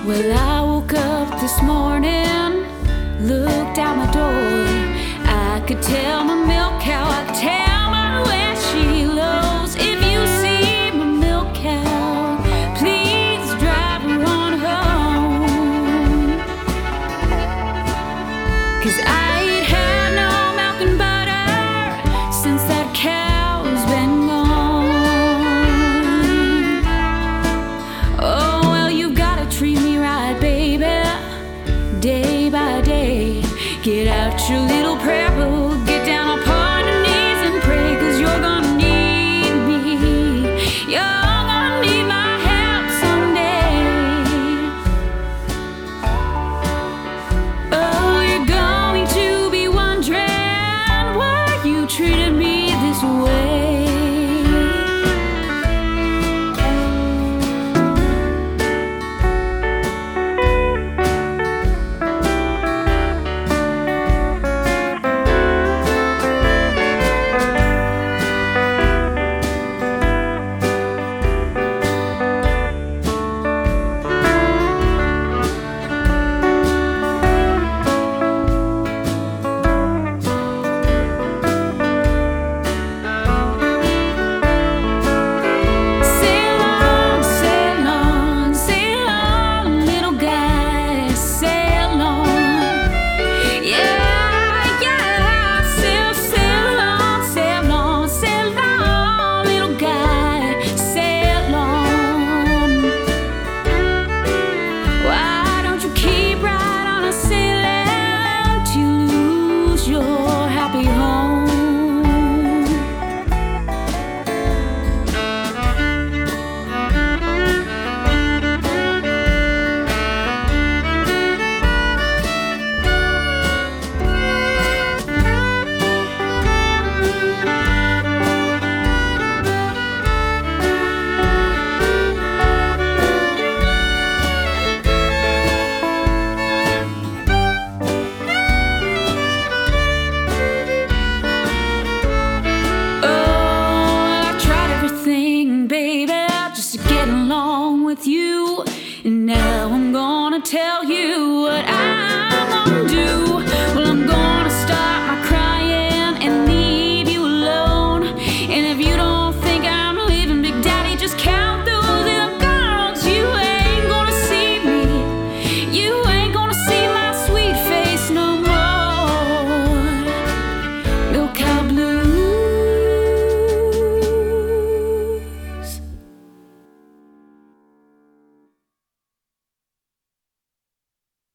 Well, I woke up this morning, looked out my door. I could tell my milk cow, I could tell by the way she lows. If you see my milk cow, please drive her on home. 'Cause I ain't had no milk and butter since that cow's been gone. Oh, well, you've gotta treat me right, baby, day by day. Get out your little prayer book, get down upon your knees and pray, 'cause you're gonna need me. You're gonna need my help someday. Oh, you're going to be wondering why you treated me this way. Along with you, and now I'm gonna tell you what